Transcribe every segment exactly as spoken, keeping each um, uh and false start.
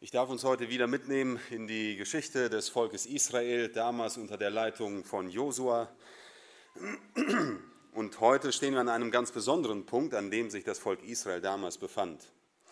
Ich darf uns heute wieder mitnehmen in die Geschichte des Volkes Israel, damals unter der Leitung von Josua. Und heute stehen wir an einem ganz besonderen Punkt, an dem sich das Volk Israel damals befand.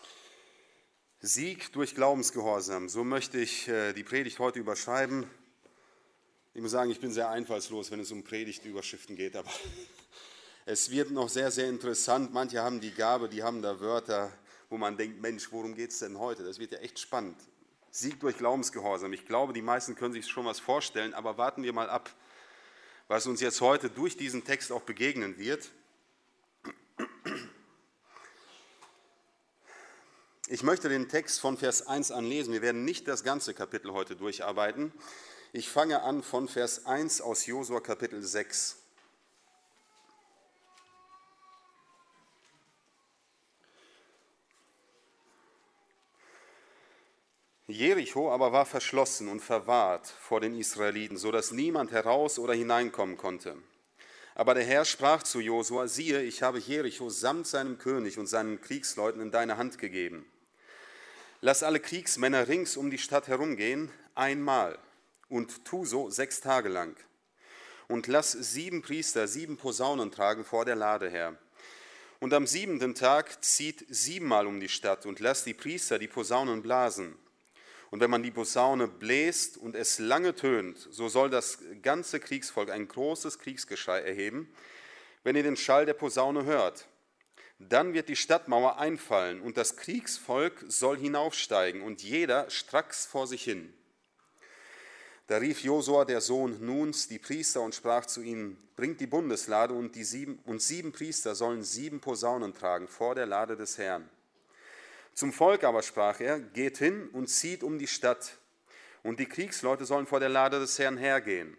Sieg durch Glaubensgehorsam, so möchte ich die Predigt heute überschreiben. Ich muss sagen, ich bin sehr einfallslos, wenn es um Predigtüberschriften geht, aber es wird noch sehr, sehr interessant. Manche haben die Gabe, die haben da Wörter, wo man denkt, Mensch, worum geht es denn heute? Das wird ja echt spannend. Sieg durch Glaubensgehorsam. Ich glaube, die meisten können sich schon was vorstellen, aber warten wir mal ab, was uns jetzt heute durch diesen Text auch begegnen wird. Ich möchte den Text von Vers eins an lesen. Wir werden nicht das ganze Kapitel heute durcharbeiten. Ich fange an von Vers eins aus Josua Kapitel sechs. Jericho aber war verschlossen und verwahrt vor den Israeliten, so dass niemand heraus oder hineinkommen konnte. Aber der Herr sprach zu Josua: Siehe, ich habe Jericho samt seinem König und seinen Kriegsleuten in deine Hand gegeben. Lass alle Kriegsmänner rings um die Stadt herumgehen, einmal, und tu so sechs Tage lang. Und lass sieben Priester sieben Posaunen tragen vor der Lade her. Und am siebenten Tag zieht siebenmal um die Stadt und lass die Priester die Posaunen blasen. Und wenn man die Posaune bläst und es lange tönt, so soll das ganze Kriegsvolk ein großes Kriegsgeschrei erheben, wenn ihr den Schall der Posaune hört. Dann wird die Stadtmauer einfallen und das Kriegsvolk soll hinaufsteigen und jeder stracks vor sich hin. Da rief Josua, der Sohn Nuns, die Priester und sprach zu ihnen: Bringt die Bundeslade und, die sieben, und sieben Priester sollen sieben Posaunen tragen vor der Lade des Herrn. Zum Volk aber sprach er: Geht hin und zieht um die Stadt, und die Kriegsleute sollen vor der Lade des Herrn hergehen.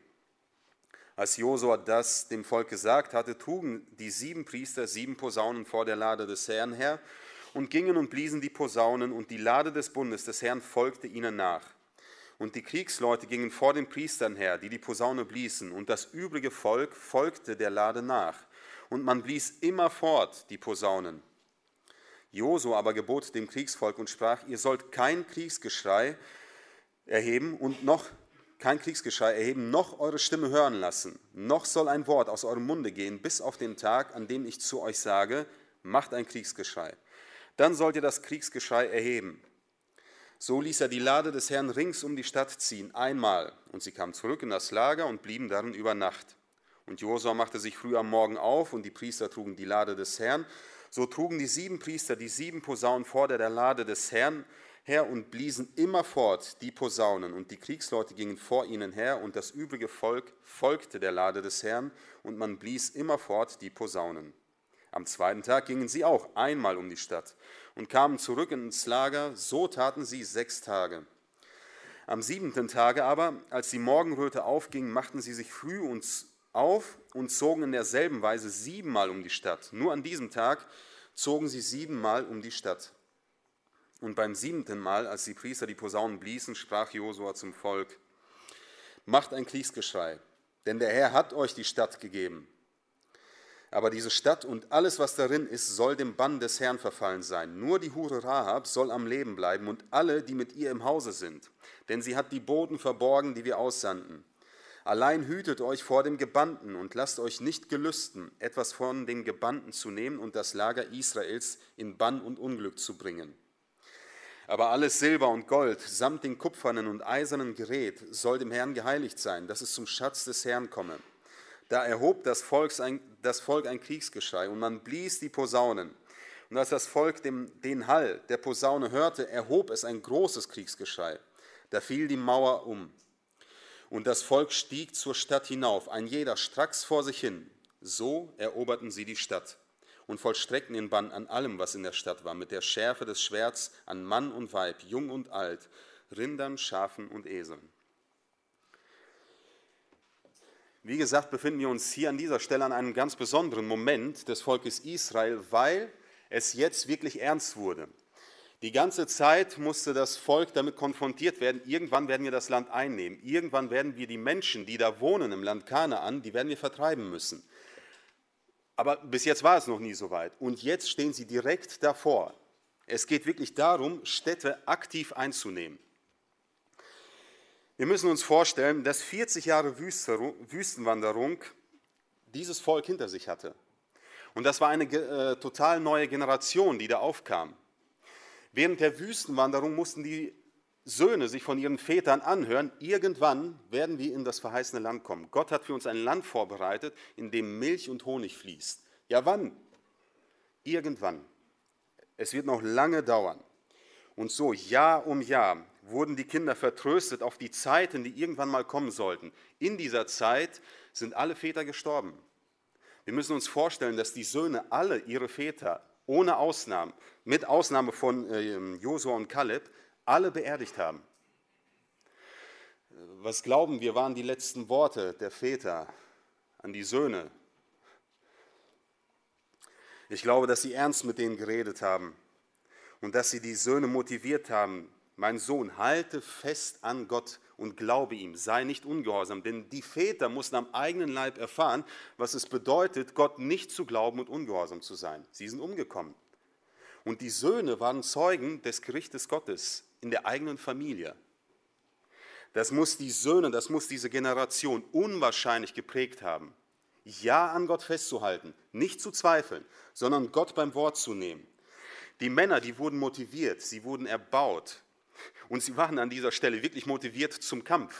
Als Josua das dem Volk gesagt hatte, trugen die sieben Priester sieben Posaunen vor der Lade des Herrn her und gingen und bliesen die Posaunen, und die Lade des Bundes des Herrn folgte ihnen nach. Und die Kriegsleute gingen vor den Priestern her, die die Posaune bliesen, und das übrige Volk folgte der Lade nach. Und man blies immerfort die Posaunen. Josua aber gebot dem Kriegsvolk und sprach: Ihr sollt kein Kriegsgeschrei erheben und noch kein Kriegsgeschrei erheben, noch eure Stimme hören lassen. Noch soll ein Wort aus eurem Munde gehen, bis auf den Tag, an dem ich zu euch sage: Macht ein Kriegsgeschrei. Dann sollt ihr das Kriegsgeschrei erheben. So ließ er die Lade des Herrn rings um die Stadt ziehen, einmal. Und sie kamen zurück in das Lager und blieben darin über Nacht. Und Josua machte sich früh am Morgen auf, und die Priester trugen die Lade des Herrn. So trugen die sieben Priester die sieben Posaunen vor der Lade des Herrn her und bliesen immerfort die Posaunen. Und die Kriegsleute gingen vor ihnen her, und das übrige Volk folgte der Lade des Herrn, und man blies immerfort die Posaunen. Am zweiten Tag gingen sie auch einmal um die Stadt und kamen zurück ins Lager. So taten sie sechs Tage. Am siebenten Tage aber, als die Morgenröte aufging, machten sie sich früh und auf und zogen in derselben Weise siebenmal um die Stadt. Nur an diesem Tag zogen sie siebenmal um die Stadt. Und beim siebenten Mal, als die Priester die Posaunen bliesen, sprach Josua zum Volk: Macht ein Kriegsgeschrei, denn der Herr hat euch die Stadt gegeben. Aber diese Stadt und alles, was darin ist, soll dem Bann des Herrn verfallen sein. Nur die Hure Rahab soll am Leben bleiben und alle, die mit ihr im Hause sind. Denn sie hat die Boten verborgen, die wir aussandten. Allein hütet euch vor dem Gebannten und lasst euch nicht gelüsten, etwas von dem Gebannten zu nehmen und das Lager Israels in Bann und Unglück zu bringen. Aber alles Silber und Gold, samt den kupfernen und eisernen Gerät, soll dem Herrn geheiligt sein, dass es zum Schatz des Herrn komme. Da erhob das Volk ein, das Volk ein Kriegsgeschrei, und man blies die Posaunen. Und als das Volk dem, den Hall der Posaune hörte, erhob es ein großes Kriegsgeschrei. Da fiel die Mauer um. Und das Volk stieg zur Stadt hinauf, ein jeder stracks vor sich hin. So eroberten sie die Stadt und vollstreckten den Bann an allem, was in der Stadt war, mit der Schärfe des Schwerts an Mann und Weib, jung und alt, Rindern, Schafen und Eseln. Wie gesagt, befinden wir uns hier an dieser Stelle an einem ganz besonderen Moment des Volkes Israel, weil es jetzt wirklich ernst wurde. Die ganze Zeit musste das Volk damit konfrontiert werden: Irgendwann werden wir das Land einnehmen. Irgendwann werden wir die Menschen, die da wohnen im Land Kanaan, die werden wir vertreiben müssen. Aber bis jetzt war es noch nie so weit. Und jetzt stehen sie direkt davor. Es geht wirklich darum, Städte aktiv einzunehmen. Wir müssen uns vorstellen, dass vierzig Jahre Wüstenwanderung dieses Volk hinter sich hatte. Und das war eine äh, total neue Generation, die da aufkam. Während der Wüstenwanderung mussten die Söhne sich von ihren Vätern anhören, irgendwann werden wir in das verheißene Land kommen. Gott hat für uns ein Land vorbereitet, in dem Milch und Honig fließt. Ja, wann? Irgendwann. Es wird noch lange dauern. Und so Jahr um Jahr wurden die Kinder vertröstet auf die Zeiten, die irgendwann mal kommen sollten. In dieser Zeit sind alle Väter gestorben. Wir müssen uns vorstellen, dass die Söhne alle ihre Väter, ohne Ausnahmen, mit Ausnahme von äh, Josua und Kaleb, alle beerdigt haben. Was glauben wir, waren die letzten Worte der Väter an die Söhne? Ich glaube, dass sie ernst mit denen geredet haben und dass sie die Söhne motiviert haben. Mein Sohn, halte fest an Gott und glaube ihm, sei nicht ungehorsam. Denn die Väter mussten am eigenen Leib erfahren, was es bedeutet, Gott nicht zu glauben und ungehorsam zu sein. Sie sind umgekommen. Und die Söhne waren Zeugen des Gerichtes Gottes in der eigenen Familie. Das muss die Söhne, das muss diese Generation unwahrscheinlich geprägt haben. Ja an Gott festzuhalten, nicht zu zweifeln, sondern Gott beim Wort zu nehmen. Die Männer, die wurden motiviert, sie wurden erbaut und sie waren an dieser Stelle wirklich motiviert zum Kampf.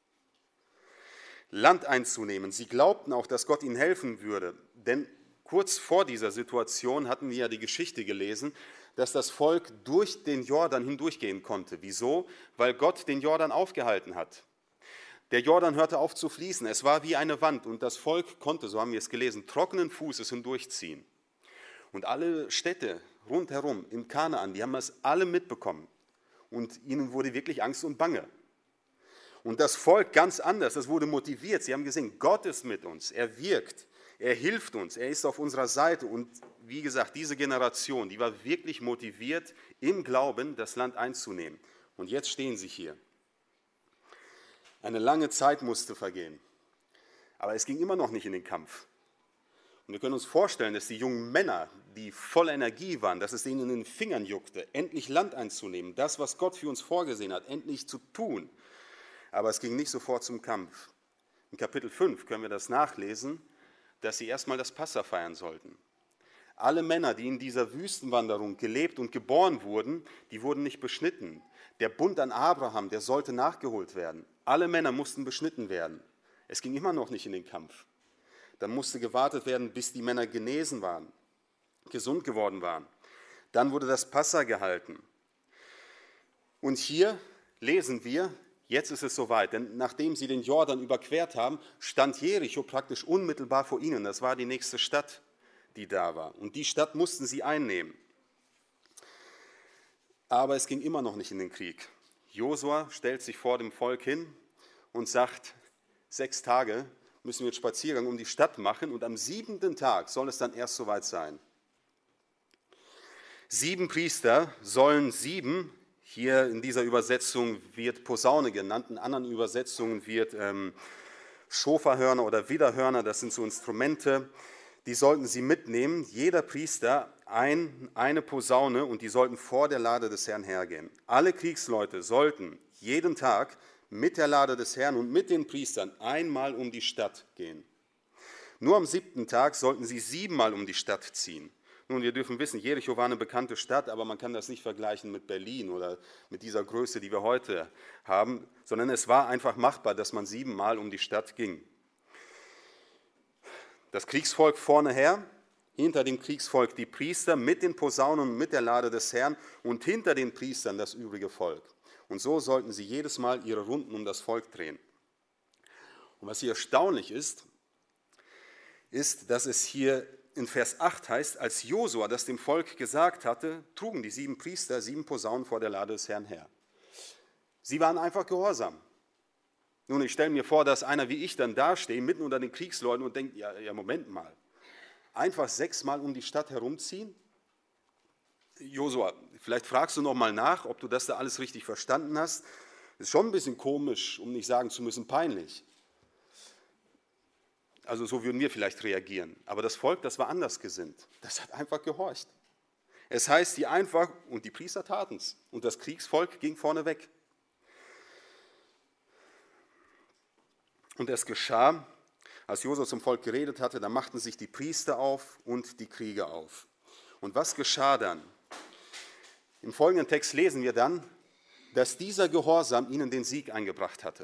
Land einzunehmen, sie glaubten auch, dass Gott ihnen helfen würde, denn kurz vor dieser Situation hatten wir ja die Geschichte gelesen, dass das Volk durch den Jordan hindurchgehen konnte. Wieso? Weil Gott den Jordan aufgehalten hat. Der Jordan hörte auf zu fließen, es war wie eine Wand und das Volk konnte, so haben wir es gelesen, trockenen Fußes hindurchziehen. Und alle Städte rundherum in Kanaan, die haben das alle mitbekommen und ihnen wurde wirklich Angst und Bange. Und das Volk ganz anders, das wurde motiviert, sie haben gesehen, Gott ist mit uns, er wirkt, er hilft uns, er ist auf unserer Seite und wie gesagt, diese Generation, die war wirklich motiviert, im Glauben das Land einzunehmen. Und jetzt stehen sie hier. Eine lange Zeit musste vergehen, aber es ging immer noch nicht in den Kampf. Und wir können uns vorstellen, dass die jungen Männer, die voller Energie waren, dass es denen in den Fingern juckte, endlich Land einzunehmen, das, was Gott für uns vorgesehen hat, endlich zu tun. Aber es ging nicht sofort zum Kampf. In Kapitel fünf können wir das nachlesen, dass sie erstmal das Passa feiern sollten. Alle Männer, die in dieser Wüstenwanderung gelebt und geboren wurden, die wurden nicht beschnitten. Der Bund an Abraham, der sollte nachgeholt werden. Alle Männer mussten beschnitten werden. Es ging immer noch nicht in den Kampf. Dann musste gewartet werden, bis die Männer genesen waren, gesund geworden waren. Dann wurde das Passa gehalten. Und hier lesen wir, jetzt ist es soweit, denn nachdem sie den Jordan überquert haben, stand Jericho praktisch unmittelbar vor ihnen. Das war die nächste Stadt, die da war. Und die Stadt mussten sie einnehmen. Aber es ging immer noch nicht in den Krieg. Josua stellt sich vor dem Volk hin und sagt, sechs Tage müssen wir jetzt Spaziergang um die Stadt machen und am siebenten Tag soll es dann erst soweit sein. Sieben Priester sollen sieben, hier in dieser Übersetzung wird Posaune genannt, in anderen Übersetzungen wird ähm, Schofahörner oder Widderhörner, das sind so Instrumente, die sollten sie mitnehmen, jeder Priester ein, eine Posaune und die sollten vor der Lade des Herrn hergehen. Alle Kriegsleute sollten jeden Tag mit der Lade des Herrn und mit den Priestern einmal um die Stadt gehen. Nur am siebten Tag sollten sie siebenmal um die Stadt ziehen. Nun, wir dürfen wissen, Jericho war eine bekannte Stadt, aber man kann das nicht vergleichen mit Berlin oder mit dieser Größe, die wir heute haben, sondern es war einfach machbar, dass man siebenmal um die Stadt ging. Das Kriegsvolk vorne her, hinter dem Kriegsvolk die Priester mit den Posaunen und mit der Lade des Herrn und hinter den Priestern das übrige Volk. Und so sollten sie jedes Mal ihre Runden um das Volk drehen. Und was hier erstaunlich ist, ist, dass es hier in Vers acht heißt, als Josua das dem Volk gesagt hatte, trugen die sieben Priester sieben Posaunen vor der Lade des Herrn her. Sie waren einfach gehorsam. Nun, ich stelle mir vor, dass einer wie ich dann dastehe, mitten unter den Kriegsleuten und denkt, ja, ja Moment mal, einfach sechsmal um die Stadt herumziehen? Josua, vielleicht fragst du noch mal nach, ob du das da alles richtig verstanden hast. Ist schon ein bisschen komisch, um nicht sagen zu müssen, peinlich. Also so würden wir vielleicht reagieren. Aber das Volk, das war anders gesinnt. Das hat einfach gehorcht. Es heißt die einfach, und die Priester taten es, und das Kriegsvolk ging vorne weg. Und es geschah, als Josua zum Volk geredet hatte, da machten sich die Priester auf und die Krieger auf. Und was geschah dann? Im folgenden Text lesen wir dann, dass dieser Gehorsam ihnen den Sieg eingebracht hatte.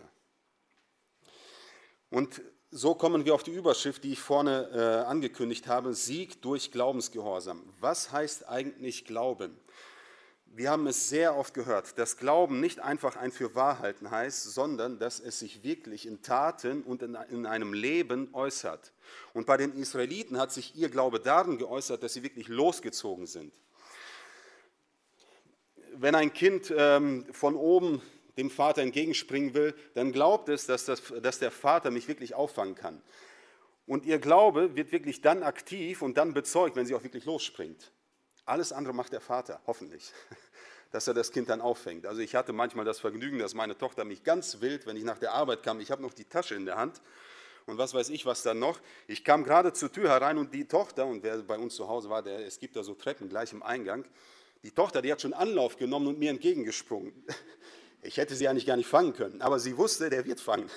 Und so kommen wir auf die Überschrift, die ich vorne äh, angekündigt habe, Sieg durch Glaubensgehorsam. Was heißt eigentlich Glauben? Wir haben es sehr oft gehört, dass Glauben nicht einfach ein Fürwahrhalten heißt, sondern dass es sich wirklich in Taten und in, in einem Leben äußert. Und bei den Israeliten hat sich ihr Glaube darin geäußert, dass sie wirklich losgezogen sind. Wenn ein Kind ähm, von oben dem Vater entgegenspringen will, dann glaubt es, dass, das, dass der Vater mich wirklich auffangen kann. Und ihr Glaube wird wirklich dann aktiv und dann bezeugt, wenn sie auch wirklich losspringt. Alles andere macht der Vater, hoffentlich, dass er das Kind dann auffängt. Also ich hatte manchmal das Vergnügen, dass meine Tochter mich ganz wild, wenn ich nach der Arbeit kam, ich habe noch die Tasche in der Hand und was weiß ich, was dann noch. Ich kam gerade zur Tür herein und die Tochter, und wer bei uns zu Hause war, der, es gibt da so Treppen gleich im Eingang, die Tochter, die hat schon Anlauf genommen und mir entgegengesprungen. Ich hätte sie eigentlich gar nicht fangen können, aber sie wusste, der wird fangen.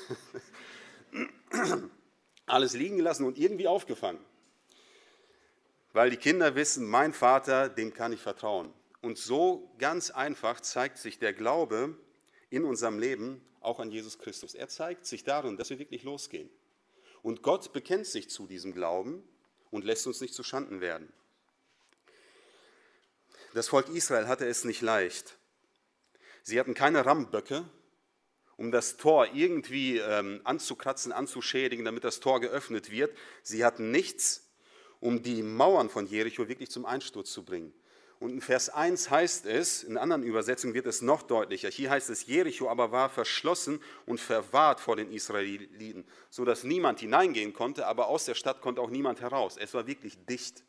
Alles liegen gelassen und irgendwie aufgefangen. Weil die Kinder wissen, mein Vater, dem kann ich vertrauen. Und so ganz einfach zeigt sich der Glaube in unserem Leben auch an Jesus Christus. Er zeigt sich darin, dass wir wirklich losgehen. Und Gott bekennt sich zu diesem Glauben und lässt uns nicht zu Schanden werden. Das Volk Israel hatte es nicht leicht. Sie hatten keine Rammböcke, um das Tor irgendwie ähm, anzukratzen, anzuschädigen, damit das Tor geöffnet wird. Sie hatten nichts, um die Mauern von Jericho wirklich zum Einsturz zu bringen. Und in Vers eins heißt es, in anderen Übersetzungen wird es noch deutlicher, hier heißt es, Jericho aber war verschlossen und verwahrt vor den Israeliten, sodass niemand hineingehen konnte, aber aus der Stadt konnte auch niemand heraus. Es war wirklich dicht.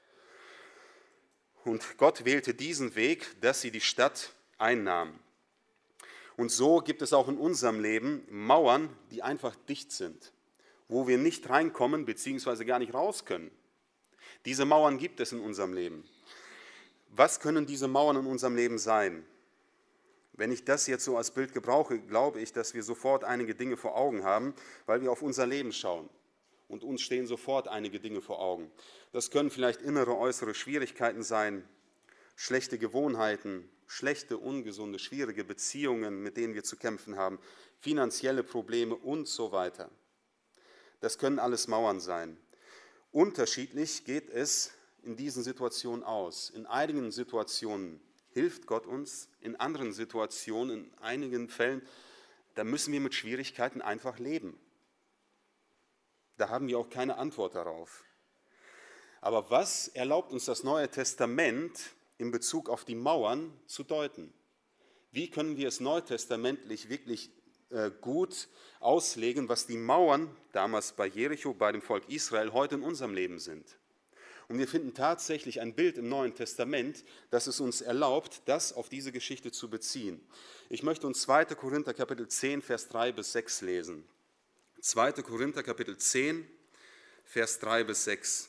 Und Gott wählte diesen Weg, dass sie die Stadt einnahmen. Und so gibt es auch in unserem Leben Mauern, die einfach dicht sind, wo wir nicht reinkommen bzw. gar nicht raus können. Diese Mauern gibt es in unserem Leben. Was können diese Mauern in unserem Leben sein? Wenn ich das jetzt so als Bild gebrauche, glaube ich, dass wir sofort einige Dinge vor Augen haben, weil wir auf unser Leben schauen. Und uns stehen sofort einige Dinge vor Augen. Das können vielleicht innere, äußere Schwierigkeiten sein, schlechte Gewohnheiten, schlechte, ungesunde, schwierige Beziehungen, mit denen wir zu kämpfen haben, finanzielle Probleme und so weiter. Das können alles Mauern sein. Unterschiedlich geht es in diesen Situationen aus. In einigen Situationen hilft Gott uns, in anderen Situationen, in einigen Fällen, da müssen wir mit Schwierigkeiten einfach leben. Da haben wir auch keine Antwort darauf. Aber was erlaubt uns das Neue Testament in Bezug auf die Mauern zu deuten? Wie können wir es neutestamentlich wirklich äh, gut auslegen, was die Mauern damals bei Jericho, bei dem Volk Israel, heute in unserem Leben sind? Und wir finden tatsächlich ein Bild im Neuen Testament, das es uns erlaubt, das auf diese Geschichte zu beziehen. Ich möchte uns zweiter Korinther Kapitel zehn, Vers drei bis sechs lesen. zweiter Korinther Kapitel zehn, Vers drei bis sechs.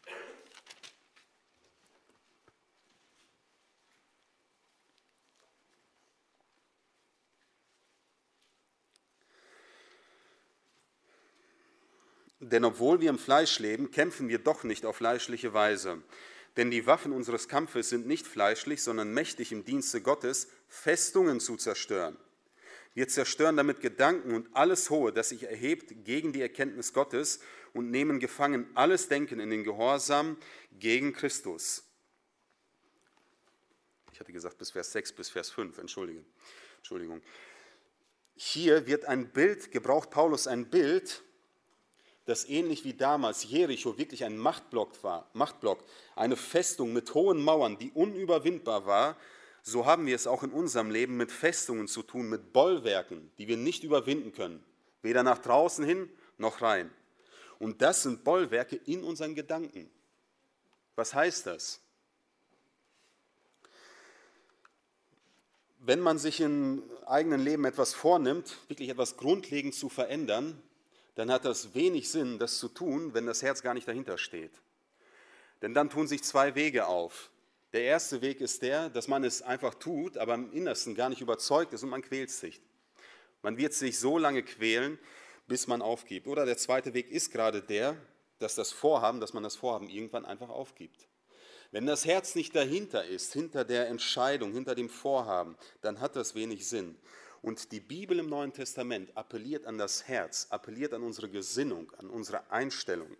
Denn obwohl wir im Fleisch leben, kämpfen wir doch nicht auf fleischliche Weise. Denn die Waffen unseres Kampfes sind nicht fleischlich, sondern mächtig im Dienste Gottes, Festungen zu zerstören. Wir zerstören damit Gedanken und alles Hohe, das sich erhebt gegen die Erkenntnis Gottes und nehmen gefangen alles Denken in den Gehorsam gegen Christus. Ich hatte gesagt bis Vers sechs, bis Vers fünf, Entschuldigung. Entschuldigung. Hier wird ein Bild, gebraucht Paulus ein Bild, das ähnlich wie damals Jericho wirklich ein Machtblock war, Machtblock, eine Festung mit hohen Mauern, die unüberwindbar war. So haben wir es auch in unserem Leben mit Festungen zu tun, mit Bollwerken, die wir nicht überwinden können, weder nach draußen hin noch rein. Und das sind Bollwerke in unseren Gedanken. Was heißt das? Wenn man sich im eigenen Leben etwas vornimmt, wirklich etwas grundlegend zu verändern, dann hat das wenig Sinn, das zu tun, wenn das Herz gar nicht dahinter steht. Denn dann tun sich zwei Wege auf. Der erste Weg ist der, dass man es einfach tut, aber im Innersten gar nicht überzeugt ist und man quält sich. Man wird sich so lange quälen, bis man aufgibt. Oder der zweite Weg ist gerade der, dass das Vorhaben, dass man das Vorhaben irgendwann einfach aufgibt. Wenn das Herz nicht dahinter ist, hinter der Entscheidung, hinter dem Vorhaben, dann hat das wenig Sinn. Und die Bibel im Neuen Testament appelliert an das Herz, appelliert an unsere Gesinnung, an unsere Einstellung.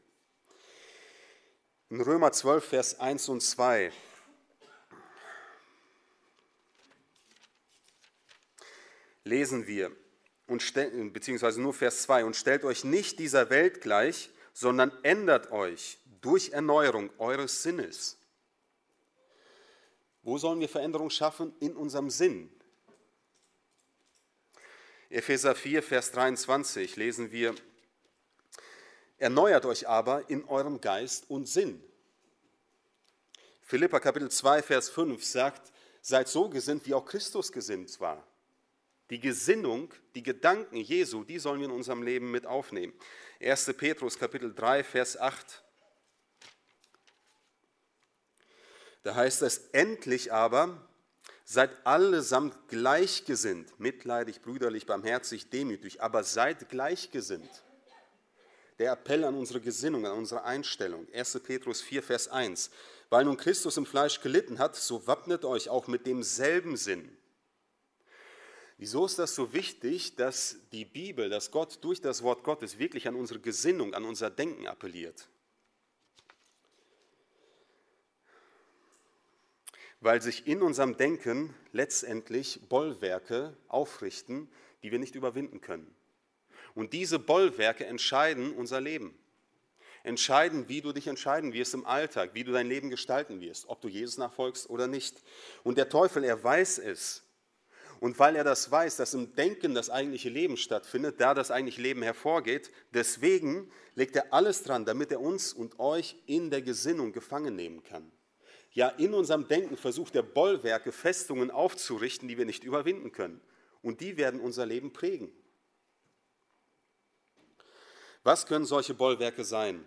In Römer zwölf, Vers eins und zwei lesen wir, und stell, beziehungsweise nur Vers zwei, und stellt euch nicht dieser Welt gleich, sondern ändert euch durch Erneuerung eures Sinnes. Wo sollen wir Veränderung schaffen? In unserem Sinn. Epheser vier, Vers dreiundzwanzig lesen wir, erneuert euch aber in eurem Geist und Sinn. Philipper Kapitel zwei, Vers fünf sagt, seid so gesinnt, wie auch Christus gesinnt war. Die Gesinnung, die Gedanken Jesu, die sollen wir in unserem Leben mit aufnehmen. erster Petrus Kapitel drei, Vers acht. Da heißt es, endlich aber seid allesamt gleichgesinnt, mitleidig, brüderlich, barmherzig, demütig, aber seid gleichgesinnt. Der Appell an unsere Gesinnung, an unsere Einstellung. erster Petrus vier, Vers eins. Weil nun Christus im Fleisch gelitten hat, so wappnet euch auch mit demselben Sinn. Wieso ist das so wichtig, dass die Bibel, dass Gott durch das Wort Gottes wirklich an unsere Gesinnung, an unser Denken appelliert? Weil sich in unserem Denken letztendlich Bollwerke aufrichten, die wir nicht überwinden können. Und diese Bollwerke entscheiden unser Leben. Entscheiden, wie du dich entscheiden wirst im Alltag, wie du dein Leben gestalten wirst, ob du Jesus nachfolgst oder nicht. Und der Teufel, er weiß es. Und weil er das weiß, dass im Denken das eigentliche Leben stattfindet, da das eigentliche Leben hervorgeht, deswegen legt er alles dran, damit er uns und euch in der Gesinnung gefangen nehmen kann. Ja, in unserem Denken versucht er Bollwerke, Festungen aufzurichten, die wir nicht überwinden können. Und die werden unser Leben prägen. Was können solche Bollwerke sein?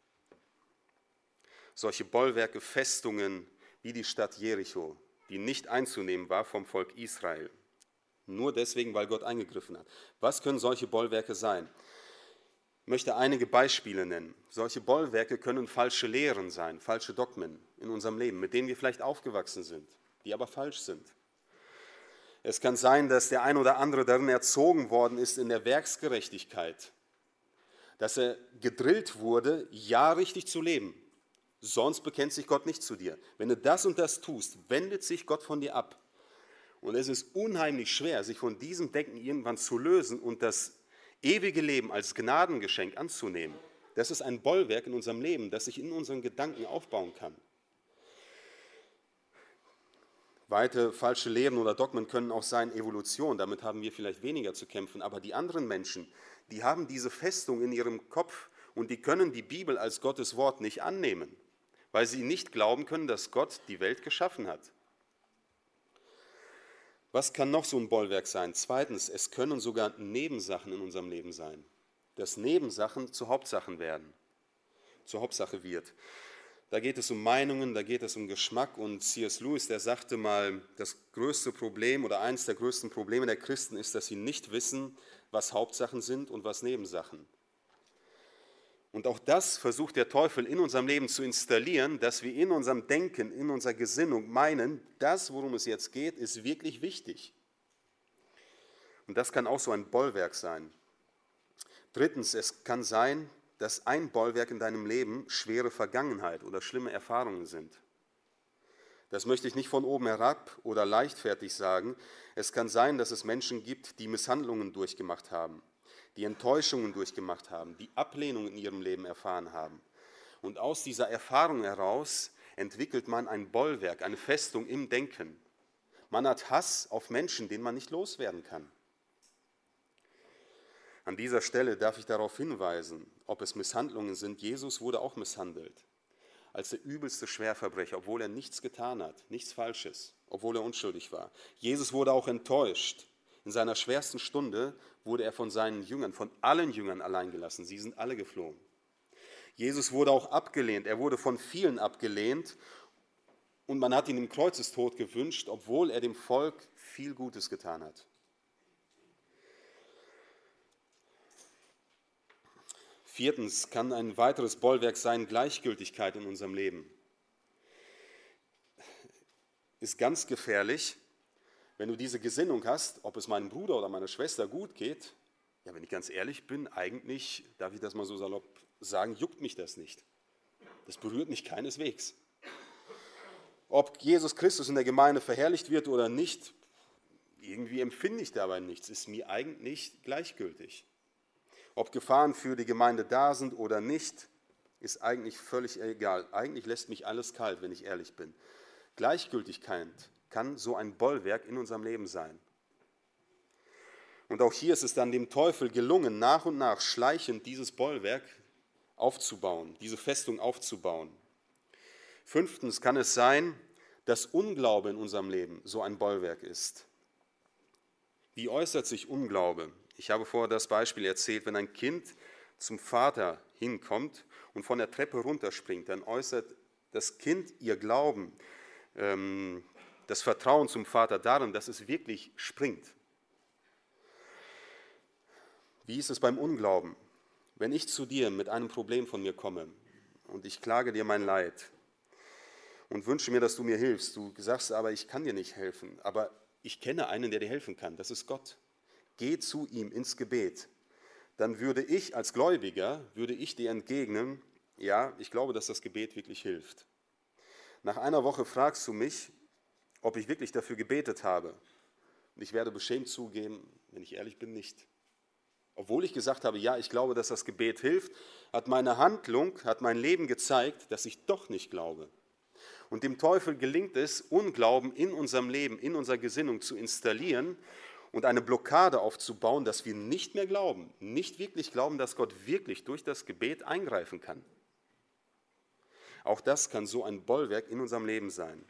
Solche Bollwerke, Festungen wie die Stadt Jericho, die nicht einzunehmen war vom Volk Israel. Nur deswegen, weil Gott eingegriffen hat. Was können solche Bollwerke sein? Ich möchte einige Beispiele nennen. Solche Bollwerke können falsche Lehren sein, falsche Dogmen in unserem Leben, mit denen wir vielleicht aufgewachsen sind, die aber falsch sind. Es kann sein, dass der ein oder andere darin erzogen worden ist in der Werksgerechtigkeit, dass er gedrillt wurde, ja richtig zu leben. Sonst bekennt sich Gott nicht zu dir. Wenn du das und das tust, wendet sich Gott von dir ab. Und es ist unheimlich schwer, sich von diesem Denken irgendwann zu lösen und das ewige Leben als Gnadengeschenk anzunehmen. Das ist ein Bollwerk in unserem Leben, das sich in unseren Gedanken aufbauen kann. Weitere falsche Lehren oder Dogmen können auch sein Evolution, damit haben wir vielleicht weniger zu kämpfen, aber die anderen Menschen, die haben diese Festung in ihrem Kopf und die können die Bibel als Gottes Wort nicht annehmen, weil sie nicht glauben können, dass Gott die Welt geschaffen hat. Was kann noch so ein Bollwerk sein? Zweitens, es können sogar Nebensachen in unserem Leben sein, dass Nebensachen zu Hauptsachen werden, zur Hauptsache wird. Da geht es um Meinungen, da geht es um Geschmack und C S Lewis, der sagte mal, das größte Problem oder eines der größten Probleme der Christen ist, dass sie nicht wissen, was Hauptsachen sind und was Nebensachen. Und auch das versucht der Teufel in unserem Leben zu installieren, dass wir in unserem Denken, in unserer Gesinnung meinen, das, worum es jetzt geht, ist wirklich wichtig. Und das kann auch so ein Bollwerk sein. Drittens, es kann sein, dass ein Bollwerk in deinem Leben schwere Vergangenheit oder schlimme Erfahrungen sind. Das möchte ich nicht von oben herab oder leichtfertig sagen. Es kann sein, dass es Menschen gibt, die Misshandlungen durchgemacht haben, die Enttäuschungen durchgemacht haben, die Ablehnung in ihrem Leben erfahren haben. Und aus dieser Erfahrung heraus entwickelt man ein Bollwerk, eine Festung im Denken. Man hat Hass auf Menschen, den man nicht loswerden kann. An dieser Stelle darf ich darauf hinweisen, ob es Misshandlungen sind. Jesus wurde auch misshandelt, als der übelste Schwerverbrecher, obwohl er nichts getan hat, nichts Falsches, obwohl er unschuldig war. Jesus wurde auch enttäuscht. In seiner schwersten Stunde wurde er von seinen Jüngern, von allen Jüngern allein gelassen. Sie sind alle geflohen. Jesus wurde auch abgelehnt. Er wurde von vielen abgelehnt und man hat ihn im Kreuzestod gewünscht, obwohl er dem Volk viel Gutes getan hat. Viertens kann ein weiteres Bollwerk sein Gleichgültigkeit in unserem Leben. Ist ganz gefährlich, wenn du diese Gesinnung hast, ob es meinem Bruder oder meiner Schwester gut geht. Ja, wenn ich ganz ehrlich bin, eigentlich, darf ich das mal so salopp sagen, juckt mich das nicht. Das berührt mich keineswegs. Ob Jesus Christus in der Gemeinde verherrlicht wird oder nicht, irgendwie empfinde ich dabei nichts, ist mir eigentlich gleichgültig. Ob Gefahren für die Gemeinde da sind oder nicht, ist eigentlich völlig egal. Eigentlich lässt mich alles kalt, wenn ich ehrlich bin. Gleichgültigkeit kann so ein Bollwerk in unserem Leben sein. Und auch hier ist es dann dem Teufel gelungen, nach und nach schleichend dieses Bollwerk aufzubauen, diese Festung aufzubauen. Fünftens kann es sein, dass Unglaube in unserem Leben so ein Bollwerk ist. Wie äußert sich Unglaube? Ich habe vorher das Beispiel erzählt, wenn ein Kind zum Vater hinkommt und von der Treppe runterspringt, dann äußert das Kind ihr Glauben, ähm, das Vertrauen zum Vater darin, dass es wirklich springt. Wie ist es beim Unglauben? Wenn ich zu dir mit einem Problem von mir komme und ich klage dir mein Leid und wünsche mir, dass du mir hilfst, du sagst aber, ich kann dir nicht helfen, aber ich kenne einen, der dir helfen kann, das ist Gott. Geh zu ihm ins Gebet. Dann würde ich als Gläubiger, würde ich dir entgegnen, ja, ich glaube, dass das Gebet wirklich hilft. Nach einer Woche fragst du mich, ob ich wirklich dafür gebetet habe. Und ich werde beschämt zugeben, wenn ich ehrlich bin, nicht. Obwohl ich gesagt habe, ja, ich glaube, dass das Gebet hilft, hat meine Handlung, hat mein Leben gezeigt, dass ich doch nicht glaube. Und dem Teufel gelingt es, Unglauben in unserem Leben, in unserer Gesinnung zu installieren und eine Blockade aufzubauen, dass wir nicht mehr glauben, nicht wirklich glauben, dass Gott wirklich durch das Gebet eingreifen kann. Auch das kann so ein Bollwerk in unserem Leben sein.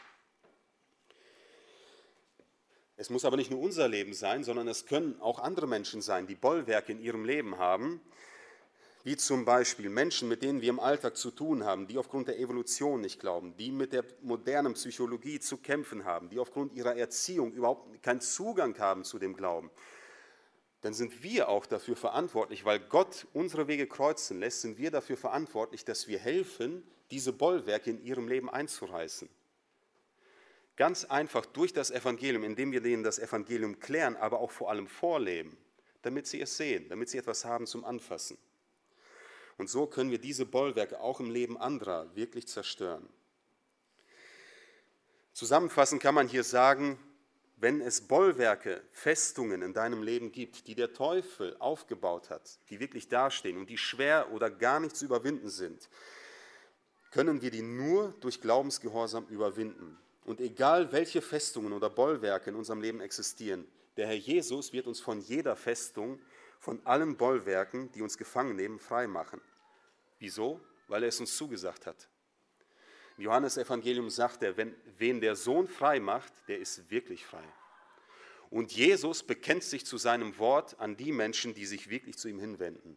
Es muss aber nicht nur unser Leben sein, sondern es können auch andere Menschen sein, die Bollwerke in ihrem Leben haben, wie zum Beispiel Menschen, mit denen wir im Alltag zu tun haben, die aufgrund der Evolution nicht glauben, die mit der modernen Psychologie zu kämpfen haben, die aufgrund ihrer Erziehung überhaupt keinen Zugang haben zu dem Glauben. Dann sind wir auch dafür verantwortlich, weil Gott unsere Wege kreuzen lässt, sind wir dafür verantwortlich, dass wir helfen, diese Bollwerke in ihrem Leben einzureißen. Ganz einfach durch das Evangelium, indem wir denen das Evangelium klären, aber auch vor allem vorleben, damit sie es sehen, damit sie etwas haben zum Anfassen. Und so können wir diese Bollwerke auch im Leben anderer wirklich zerstören. Zusammenfassend kann man hier sagen, wenn es Bollwerke, Festungen in deinem Leben gibt, die der Teufel aufgebaut hat, die wirklich dastehen und die schwer oder gar nicht zu überwinden sind, können wir die nur durch Glaubensgehorsam überwinden. Und egal, welche Festungen oder Bollwerke in unserem Leben existieren, der Herr Jesus wird uns von jeder Festung, von allen Bollwerken, die uns gefangen nehmen, frei machen. Wieso? Weil er es uns zugesagt hat. Im Johannesevangelium sagt er, wenn, wen der Sohn frei macht, der ist wirklich frei. Und Jesus bekennt sich zu seinem Wort an die Menschen, die sich wirklich zu ihm hinwenden.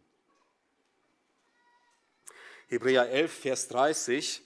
Hebräer elf, Vers dreißig.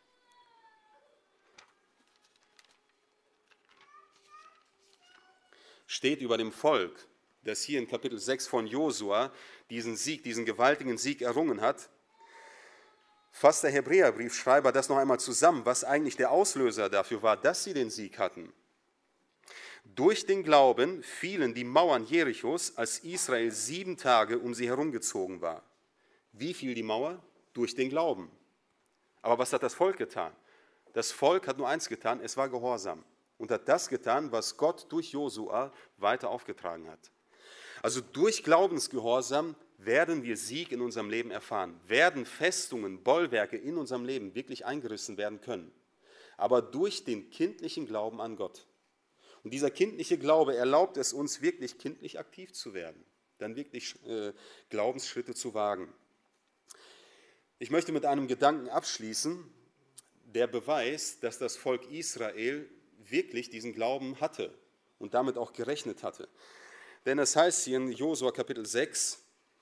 Steht über dem Volk, das hier in Kapitel sechs von Josua diesen Sieg, diesen gewaltigen Sieg errungen hat, fasst der Hebräerbriefschreiber das noch einmal zusammen, was eigentlich der Auslöser dafür war, dass sie den Sieg hatten. Durch den Glauben fielen die Mauern Jerichos, als Israel sieben Tage um sie herumgezogen war. Wie fiel die Mauer? Durch den Glauben. Aber was hat das Volk getan? Das Volk hat nur eins getan, es war gehorsam. Und hat das getan, was Gott durch Josua weiter aufgetragen hat. Also durch Glaubensgehorsam werden wir Sieg in unserem Leben erfahren, werden Festungen, Bollwerke in unserem Leben wirklich eingerissen werden können. Aber durch den kindlichen Glauben an Gott. Und dieser kindliche Glaube erlaubt es uns, wirklich kindlich aktiv zu werden, dann wirklich äh, Glaubensschritte zu wagen. Ich möchte mit einem Gedanken abschließen, der beweist, dass das Volk Israel wirklich diesen Glauben hatte und damit auch gerechnet hatte. Denn es heißt hier in Josua Kapitel sechs,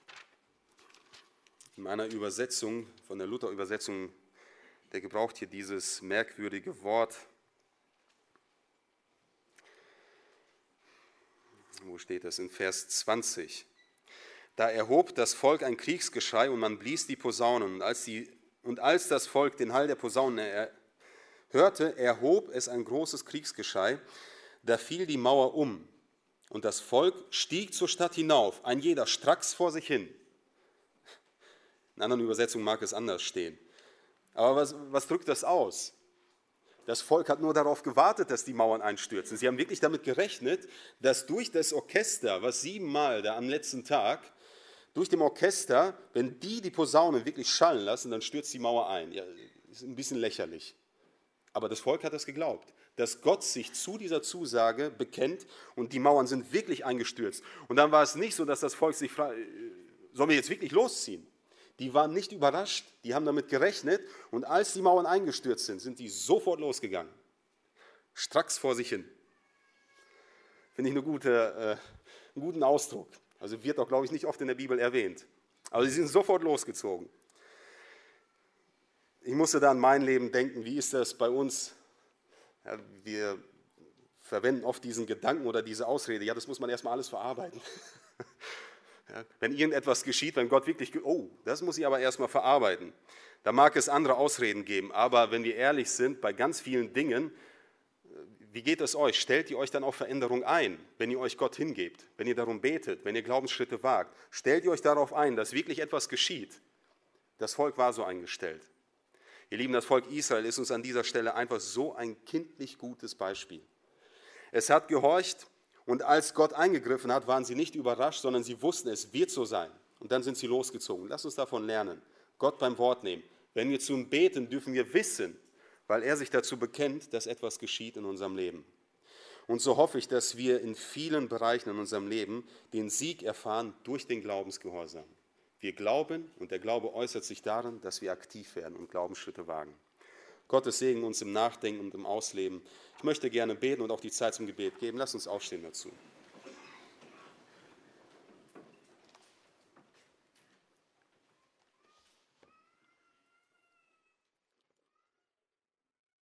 in meiner Übersetzung, von der Luther-Übersetzung, der gebraucht hier dieses merkwürdige Wort wo steht das? In Vers zwanzig. Da erhob das Volk ein Kriegsgeschrei und man blies die Posaunen. Und als, die, und als das Volk den Hall der Posaunen er, hörte, erhob es ein großes Kriegsgeschrei. Da fiel die Mauer um und das Volk stieg zur Stadt hinauf, ein jeder stracks vor sich hin. In anderen Übersetzungen mag es anders stehen. Aber was, was drückt das aus? Das Volk hat nur darauf gewartet, dass die Mauern einstürzen. Sie haben wirklich damit gerechnet, dass durch das Orchester, was siebenmal da am letzten Tag, durch dem Orchester, wenn die die Posaunen wirklich schallen lassen, dann stürzt die Mauer ein. Ja, ist ein bisschen lächerlich. Aber das Volk hat das geglaubt, dass Gott sich zu dieser Zusage bekennt und die Mauern sind wirklich eingestürzt. Und dann war es nicht so, dass das Volk sich fragt, sollen wir jetzt wirklich losziehen? Die waren nicht überrascht, die haben damit gerechnet und als die Mauern eingestürzt sind, sind die sofort losgegangen. Stracks vor sich hin. Finde ich eine gute, äh, einen guten Ausdruck. Also wird auch, glaube ich, nicht oft in der Bibel erwähnt. Aber sie sind sofort losgezogen. Ich musste da an mein Leben denken, wie ist das bei uns? Ja, wir verwenden oft diesen Gedanken oder diese Ausrede, ja, das muss man erstmal alles verarbeiten. Ja, wenn irgendetwas geschieht, wenn Gott wirklich, oh, das muss ich aber erstmal verarbeiten. Da mag es andere Ausreden geben, aber wenn wir ehrlich sind, bei ganz vielen Dingen, wie geht es euch? Stellt ihr euch dann auf Veränderung ein, wenn ihr euch Gott hingebt, wenn ihr darum betet, wenn ihr Glaubensschritte wagt? Stellt ihr euch darauf ein, dass wirklich etwas geschieht? Das Volk war so eingestellt. Ihr Lieben, das Volk Israel ist uns an dieser Stelle einfach so ein kindlich gutes Beispiel. Es hat gehorcht und als Gott eingegriffen hat, waren sie nicht überrascht, sondern sie wussten, es wird so sein. Und dann sind sie losgezogen. Lass uns davon lernen. Gott beim Wort nehmen. Wenn wir zu ihm beten, dürfen wir wissen, weil er sich dazu bekennt, dass etwas geschieht in unserem Leben. Und so hoffe ich, dass wir in vielen Bereichen in unserem Leben den Sieg erfahren durch den Glaubensgehorsam. Wir glauben und der Glaube äußert sich darin, dass wir aktiv werden und Glaubensschritte wagen. Gottes Segen uns im Nachdenken und im Ausleben. Ich möchte gerne beten und auch die Zeit zum Gebet geben. Lass uns aufstehen dazu.